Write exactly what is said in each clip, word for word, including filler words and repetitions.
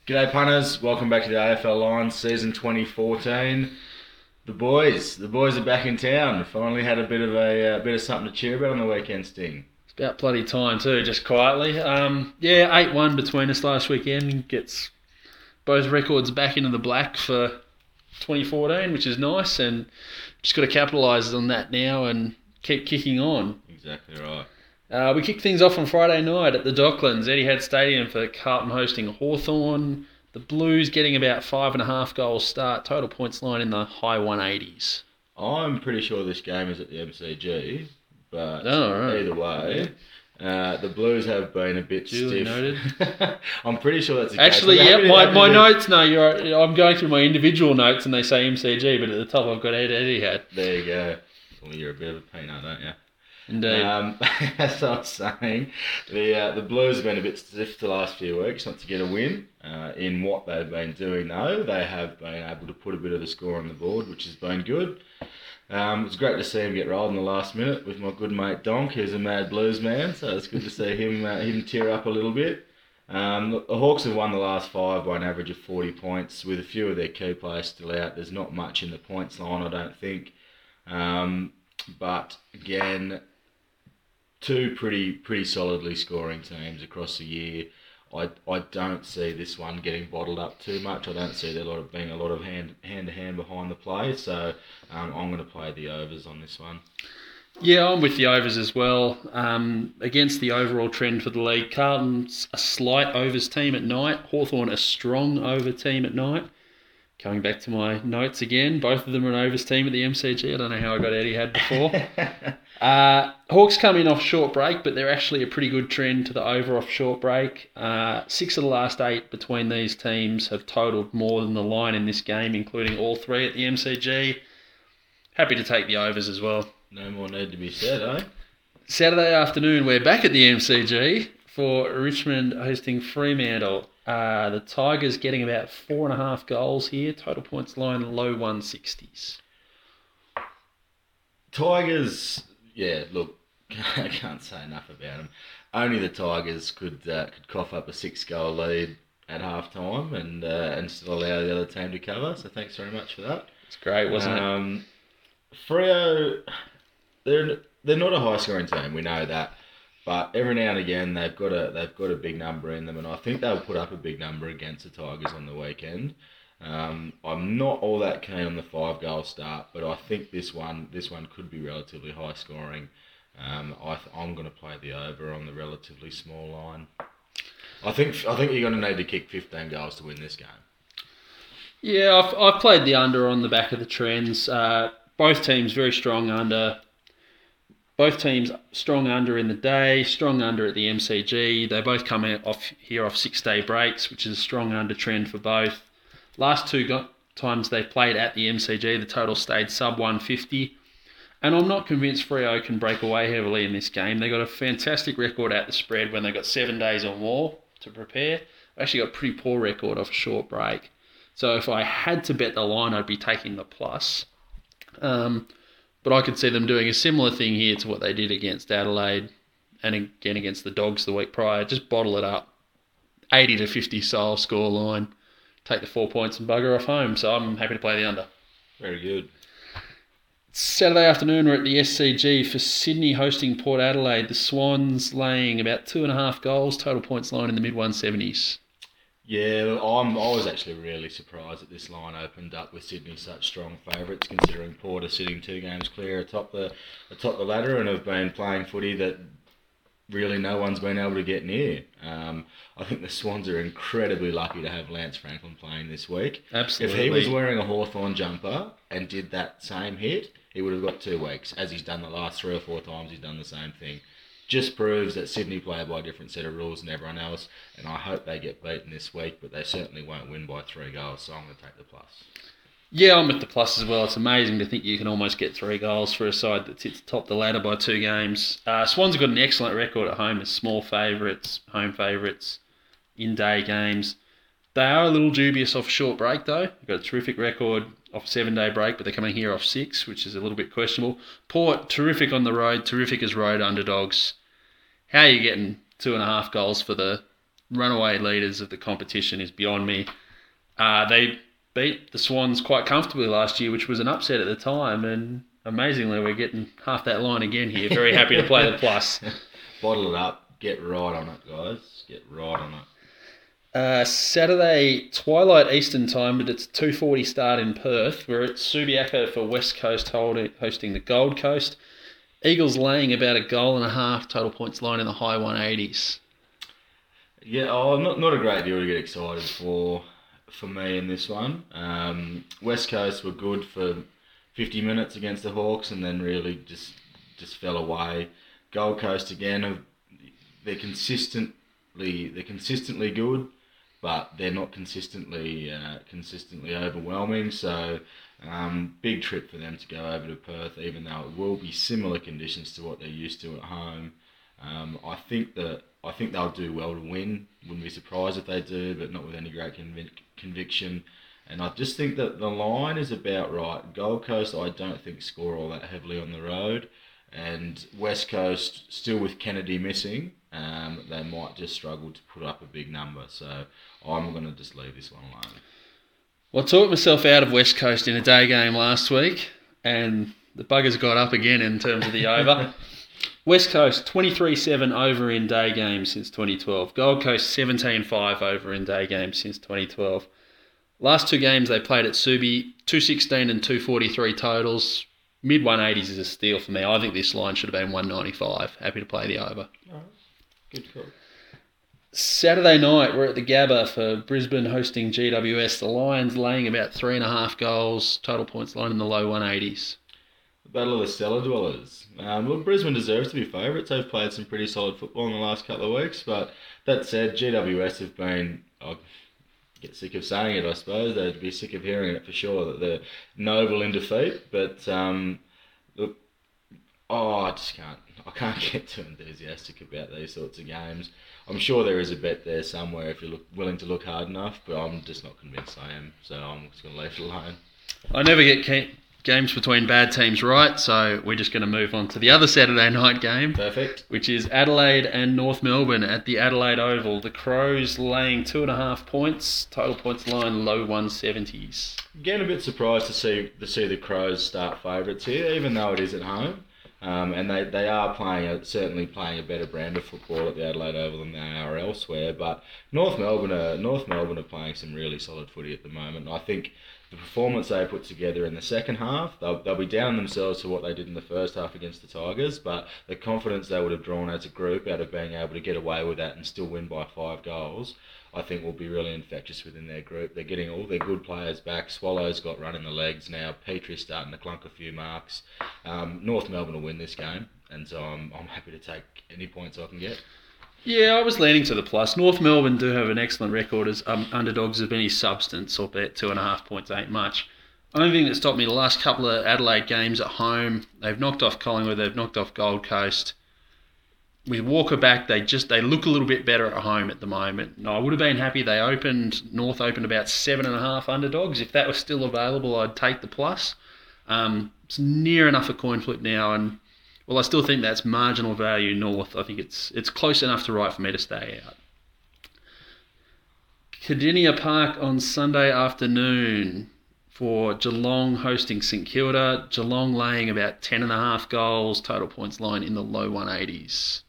G'day punters, welcome back to the A F L Lions season twenty fourteen. The boys, the boys are back in town. Finally had a bit of a uh, bit of something to cheer about on the weekend, Sting. It's about bloody time too, just quietly. Um, yeah, eight one between us last weekend. Gets both records back into the black for twenty fourteen, which is nice, and just got to capitalise on that now and keep kicking on. Exactly right. Uh, we kicked things off on Friday night at the Docklands, Etihad Stadium, for Carlton hosting Hawthorn. The Blues getting about five and a half goals start, total points line in the high one eighties. I'm pretty sure this game is at the M C G, but oh, right. either way, uh, the Blues have been a bit Duly stiff. noted. I'm pretty sure that's the Actually, case. yeah, Happy- my, happy my to- notes, no, you're right. I'm going through my individual notes and they say M C G, but at the top I've got Etihad. There you go. Well, you're a bit of a peanut, aren't you? Indeed. Um, as I was saying, the uh, the Blues have been a bit stiff the last few weeks not to get a win. Uh, in what they've been doing, though, they have been able to put a bit of a score on the board, which has been good. Um, it was great to see him get rolled in the last minute with my good mate Donk, who's a mad Blues man, so it's good to see him uh, him tear up a little bit. Um, the, the Hawks have won the last five by an average of forty points, with a few of their key players still out. There's not much in the points line, I don't think. Um, but again, two pretty pretty solidly scoring teams across the year. I, I don't see this one getting bottled up too much. I don't see there a lot of being a lot of hand hand to hand behind the play. So um, I'm going to play the overs on this one. Yeah, I'm with the overs as well. Um, against the overall trend for the league, Carlton's a slight overs team at night. Hawthorn a strong over team at night. Coming back to my notes again, both of them are an overs team at the M C G. I don't know how I got Etihad before. uh, Hawks come in off short break, but they're actually a pretty good trend to the over off short break. Uh, six of the last eight between these teams have totalled more than the line in this game, including all three at the M C G. Happy to take the overs as well. No more need to be said, eh? Saturday afternoon, we're back at the M C G for Richmond hosting Fremantle. Uh, the Tigers getting about four and a half goals here. Total points line low one sixties. Tigers, yeah, look, I can't say enough about them. Only the Tigers could uh, could cough up a six goal lead at half time and uh, and still allow the other team to cover. So thanks very much for that. It's great, wasn't um, it? Freo, they're they're not a high scoring team. We know that. But every now and again, they've got a they've got a big number in them, and I think they'll put up a big number against the Tigers on the weekend. Um, I'm not all that keen on the five goal start, but I think this one this one could be relatively high scoring. Um, I th- I'm going to play the over on the relatively small line. I think I think you're going to need to kick fifteen goals to win this game. Yeah, I've I've played the under on the back of the trends. Uh, both teams very strong under. Both teams strong under in the day, strong under at the M C G. They both come out off here off six-day breaks, which is a strong under trend for both. Last two go- times they played at the M C G, the total stayed sub one fifty. And I'm not convinced Freo can break away heavily in this game. They got a fantastic record at the spread when they got seven days or more to prepare. They actually got a pretty poor record off a short break. So if I had to bet the line, I'd be taking the plus. Um... But I could see them doing a similar thing here to what they did against Adelaide and again against the Dogs the week prior. Just bottle it up. eighty to fifty style score line. Take the four points and bugger off home. So I'm happy to play the under. Very good. Saturday afternoon, we're at the S C G for Sydney hosting Port Adelaide. The Swans laying about two and a half goals. Total points line in the mid one seventies. Yeah, I'm, I was actually really surprised that this line opened up with Sydney such strong favourites, considering Port are sitting two games clear atop the atop the ladder and have been playing footy that really no one's been able to get near. Um, I think the Swans are incredibly lucky to have Lance Franklin playing this week. Absolutely. If he was wearing a Hawthorn jumper and did that same hit, he would have got two weeks, as he's done the last three or four times he's done the same thing. Just proves that Sydney play by a different set of rules than everyone else, and I hope they get beaten this week, but they certainly won't win by three goals, so I'm going to take the plus. Yeah, I'm with the plus as well. It's amazing to think you can almost get three goals for a side that sits atop the ladder by two games. Uh, Swans have got an excellent record at home as small favourites, home favourites, in-day games. They are a little dubious off a short break, though. They've got a terrific record off a seven-day break, but they're coming here off six, which is a little bit questionable. Port, terrific on the road, terrific as road underdogs. How are you getting two and a half goals for the runaway leaders of the competition is beyond me. Uh, they beat the Swans quite comfortably last year, which was an upset at the time, and amazingly we're getting half that line again here. Very happy to play the plus. Bottle it up. Get right on it, guys. Get right on it. Uh, Saturday, twilight Eastern time, but it's a two forty start in Perth. We're at Subiaco for West Coast holding, hosting the Gold Coast. Eagles laying about a goal and a half total points line in the high one eighties. Yeah, oh, not not a great deal to get excited for for me in this one. Um, West Coast were good for fifty minutes against the Hawks and then really just just fell away. Gold Coast again, have, they're consistently they're consistently good, but they're not consistently uh, consistently overwhelming. So um, big trip for them to go over to Perth, even though it will be similar conditions to what they're used to at home. Um, I think that I think they'll do well to win. Wouldn't be surprised if they do, but not with any great convic- conviction. And I just think that the line is about right. Gold Coast, I don't think score all that heavily on the road, and West Coast, still with Kennedy missing, um, they might just struggle to put up a big number. So I'm going to just leave this one alone. Well, I talked myself out of West Coast in a day game last week, and the buggers got up again in terms of the over. West Coast, twenty-three seven over in day games since twenty twelve. Gold Coast, seventeen five over in day games since twenty twelve. Last two games they played at Subi, two sixteen and two forty-three totals. Mid one eighties is a steal for me. I think this line should have been one ninety-five. Happy to play the over. Oh, good call. Saturday night, we're at the Gabba for Brisbane hosting G W S. The Lions laying about three and a half goals. Total points line in the low one eighties. The Battle of the Cellar Dwellers. Um, look, Brisbane deserves to be favourites. They've played some pretty solid football in the last couple of weeks, but that said, G W S have been... I get sick of saying it, I suppose. They'd be sick of hearing it for sure, that they're noble in defeat, but um, look, oh, I just can't... I can't get too enthusiastic about these sorts of games. I'm sure there is a bet there somewhere if you're look, willing to look hard enough, but I'm just not convinced I am, so I'm just going to leave it alone. I never get keen... games between bad teams right, so we're just going to move on to the other Saturday night game. Perfect. Which is Adelaide and North Melbourne at the Adelaide Oval. The Crows laying two and a half points, total points line low one seventies. Again, a bit surprised to see to see the Crows start favourites here, even though it is at home. Um, and they, they are playing a, certainly playing a better brand of football at the Adelaide Oval than they are elsewhere. But North Melbourne are North Melbourne are playing some really solid footy at the moment. I think the performance they put together in the second half, they'll, they'll be down themselves to what they did in the first half against the Tigers, but the confidence they would have drawn as a group out of being able to get away with that and still win by five goals, I think will be really infectious within their group. They're getting all their good players back. Swallows got run in the legs now. Petrie's starting to clunk a few marks. Um, North Melbourne will win this game, and so I'm, I'm happy to take any points I can get. Yeah, I was leaning to the plus. North Melbourne do have an excellent record as um, underdogs of any substance, albeit two and a half points ain't much. Only thing that stopped me the last couple of Adelaide games at home, they've knocked off Collingwood, they've knocked off Gold Coast. With Walker back, they just they look a little bit better at home at the moment. And I would have been happy. They opened North opened about seven and a half underdogs. If that was still available, I'd take the plus. Um, it's near enough a coin flip now, and well, I still think that's marginal value North. I think it's it's close enough to right for me to stay out. Cardinia Park on Sunday afternoon for Geelong hosting St Kilda. Geelong laying about ten and a half goals. Total points line in the low one eighties.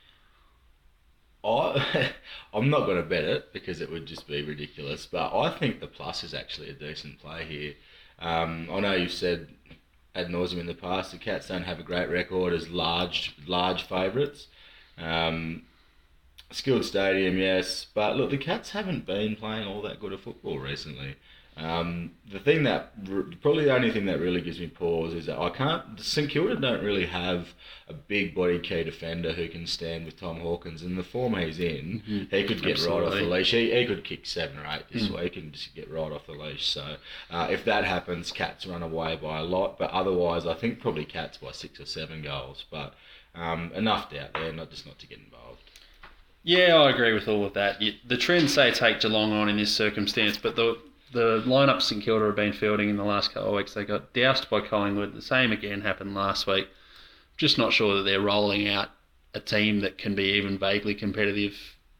I, I'm not going to bet it because it would just be ridiculous, but I think the plus is actually a decent play here. Um, I know you've said ad nauseum in the past, the Cats don't have a great record as large large favourites. Um, skilled stadium, yes, but look, the Cats haven't been playing all that good of football recently. Um, the thing that, probably the only thing that really gives me pause is that I can't, St Kilda don't really have a big body key defender who can stand with Tom Hawkins, and the form he's in, mm-hmm. he could get Absolutely. right off the leash. He, he could kick seven or eight this mm. week and just get right off the leash. So uh, if that happens, Cats run away by a lot, but otherwise I think probably Cats by six or seven goals. But um, enough doubt there, not just not to get involved. Yeah, I agree with all of that. The trends say take Geelong on in this circumstance, but the The lineup St Kilda have been fielding in the last couple of weeks, they got doused by Collingwood. The same again happened last week. Just not sure that they're rolling out a team that can be even vaguely competitive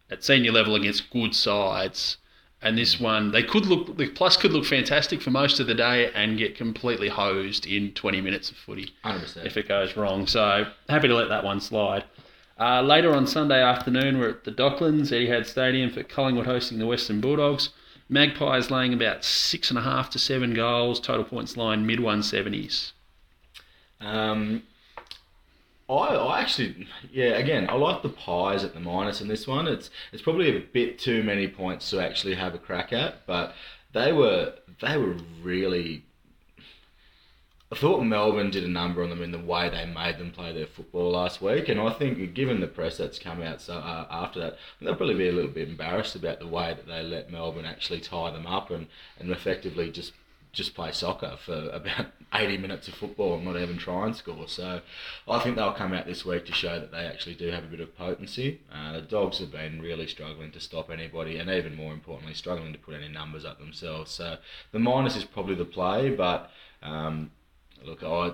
at senior level against good sides. And this one, they could look, the Plus could look fantastic for most of the day and get completely hosed in twenty minutes of footy one hundred percent. if it goes wrong. So happy to let that one slide. Uh, later on Sunday afternoon, we're at the Docklands, Etihad Stadium, for Collingwood hosting the Western Bulldogs. Magpies laying about six and a half to seven goals, total points line mid one seventies. Um, I, I actually, yeah, again, I like the Pies at the minus in this one. It's it's probably a bit too many points to actually have a crack at, but they were they were really. I thought Melbourne did a number on them in the way they made them play their football last week, and I think given the press that's come out so uh, after that, they'll probably be a little bit embarrassed about the way that they let Melbourne actually tie them up and, and effectively just just play soccer for about eighty minutes of football and not even try and score. So I think they'll come out this week to show that they actually do have a bit of potency. Uh, the Dogs have been really struggling to stop anybody, and even more importantly, struggling to put any numbers up themselves. So the minus is probably the play, but um, look, I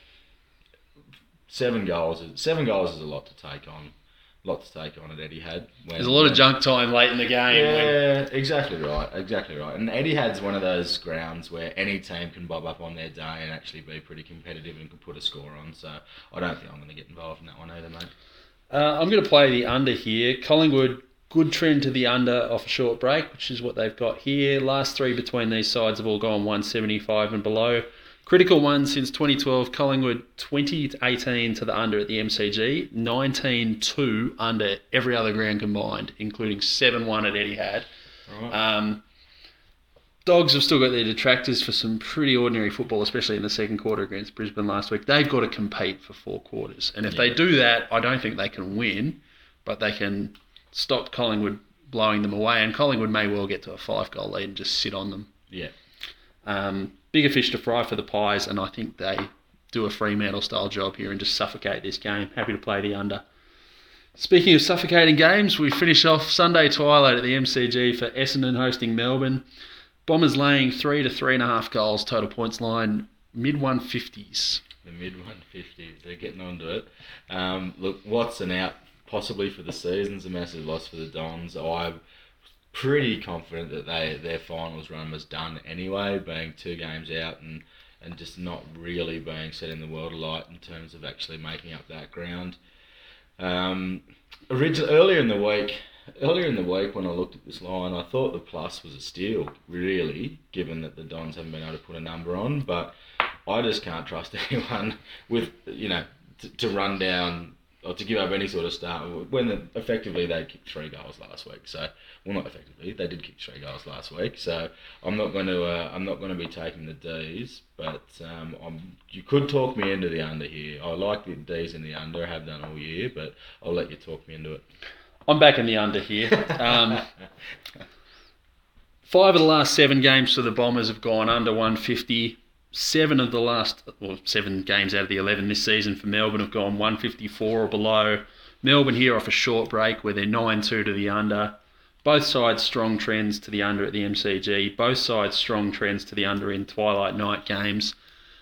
seven goals. Is, seven goals is a lot to take on. Lot to take on at Etihad. When, There's a lot when, of junk time late in the game. Yeah, When... exactly right, exactly right. And Etihad's one of those grounds where any team can bob up on their day and actually be pretty competitive and can put a score on. So I don't think I'm going to get involved in that one either, mate. Uh, I'm going to play the under here. Collingwood, good trend to the under off a short break, which is what they've got here. Last three between these sides have all gone one seventy-five and below. Critical one since twenty twelve, Collingwood twenty to eighteen to the under at the M C G, nineteen two under every other ground combined, including seven one at Etihad. Right. Um, Dogs have still got their detractors for some pretty ordinary football, especially in the second quarter against Brisbane last week. They've got to compete for four quarters. And if Yeah. they do that, I don't think they can win, but they can stop Collingwood blowing them away. And Collingwood may well get to a five-goal lead and just sit on them. Yeah. Um, bigger fish to fry for the Pies, and I think they do a Fremantle-style job here and just suffocate this game. Happy to play the under. Speaking of suffocating games, we finish off Sunday twilight at the M C G for Essendon hosting Melbourne. Bombers laying three to three and a half goals, total points line mid one fifties. The mid one fifties, they're getting onto it. Um, look, Watson out possibly for the season's a massive loss for the Dons. I'm pretty confident that they their finals run was done anyway, being two games out and, and just not really being set in the world alight in terms of actually making up that ground. Um, originally, earlier in the week, earlier in the week when I looked at this line, I thought the plus was a steal, really, given that the Dons haven't been able to put a number on. But I just can't trust anyone with you know to, to run down or to give up any sort of start when the, effectively they kicked three goals last week. So, well, not effectively, they did kick three goals last week. So I'm not going to uh, I'm not going to be taking the D's, but um, I'm, you could talk me into the under here. I like the D's in the under, I have done all year, but I'll let you talk me into it. I'm back in the under here. Um, five of the last seven games for the Bombers have gone under one fifty. Seven of the last, well, seven games out of the eleven this season for Melbourne have gone one fifty-four or below. Melbourne here off a short break where they're nine two to the under. Both sides strong trends to the under at the M C G. Both sides strong trends to the under in twilight night games.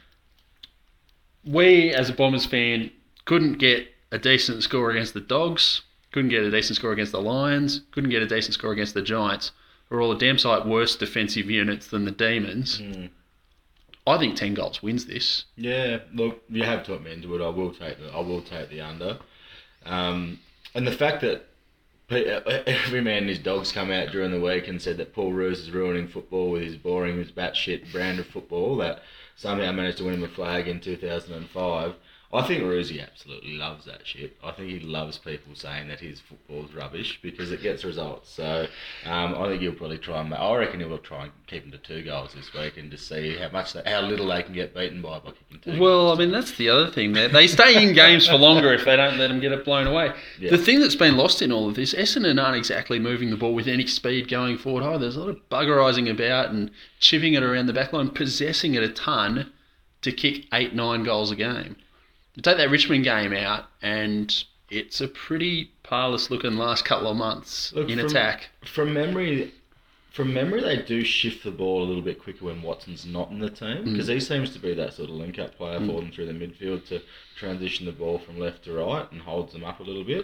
We, as a Bombers fan, couldn't get a decent score against the Dogs. Couldn't get a decent score against the Lions. Couldn't get a decent score against the Giants. Who are all a damn sight worse defensive units than the Demons. Mm. I think ten goals wins this. Yeah, look, you have talked me into it. I will take the I will take the under, um, and the fact that every man and his dogs come out during the week and said that Paul Roos is ruining football with his boring, his batshit brand of football that somehow managed to win him a flag in two thousand five. I think Roosie absolutely loves that shit. I think he loves people saying that his football's rubbish because it gets results. So um, I think he'll probably try and... I reckon he'll try and keep them to two goals this week and just see how much, how little they can get beaten by by kicking two Well, goals. I mean, that's the other thing. They they stay in games for longer if they don't let them get it blown away. Yeah. The thing that's been lost in all of this, Essendon aren't exactly moving the ball with any speed going forward. Oh, there's a lot of buggerising about and chipping it around the back line, possessing it a ton to kick eight, nine goals a game. You take that Richmond game out, and it's a pretty parlous-looking last couple of months Look, in from, attack. From memory, from memory, they do shift the ball a little bit quicker when Watson's not in the team because Mm. he seems to be that sort of link-up player Mm. for them through the midfield to transition the ball from left to right and holds them up a little bit.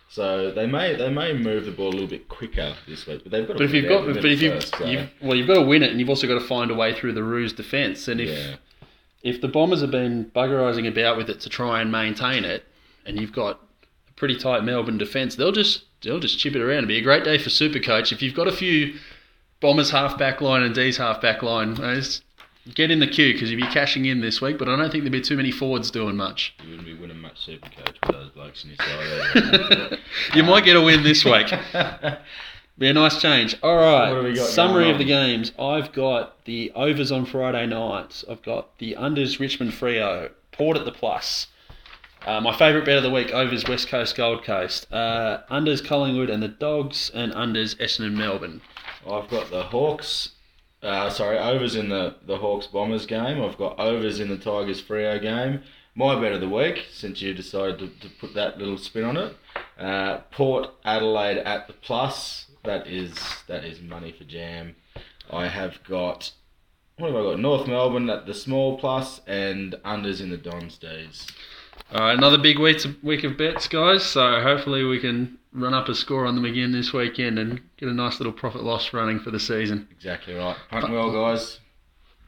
So they may they may move the ball a little bit quicker this week, but they've got to. But if you've got, but if you, first, so. you've, well, you've got to win it, and you've also got to find a way through the Roos defence. And if yeah. if the Bombers have been buggerising about with it to try and maintain it, and you've got a pretty tight Melbourne defence, they'll just they'll just chip it around. It'll be a great day for Supercoach if you've got a few Bombers half back line and D's half back line. Just get in the queue because you'll be cashing in this week. But I don't think there'll be too many forwards doing much. You wouldn't be winning much Supercoach with those blokes in your side. You might get a win this week. Be a nice change. All right. What have we got Summary going of the on? games. I've got the overs on Friday night. I've got the unders Richmond Freo. Port at the plus. Uh, my favourite bet of the week, overs West Coast Gold Coast. Uh, unders Collingwood and the Dogs, and unders Essendon Melbourne. I've got the Hawks. Uh, sorry, overs in the, the Hawks Bombers game. I've got overs in the Tigers Freo game. My bet of the week, since you decided to, to put that little spin on it. Uh, Port Adelaide at the plus. That is that is money for jam. I have got, what have I got? North Melbourne at the small plus and unders in the Dons D's. All right, another big week, week of bets, guys. So hopefully we can run up a score on them again this weekend and get a nice little profit loss running for the season. Exactly right. Punt well, guys.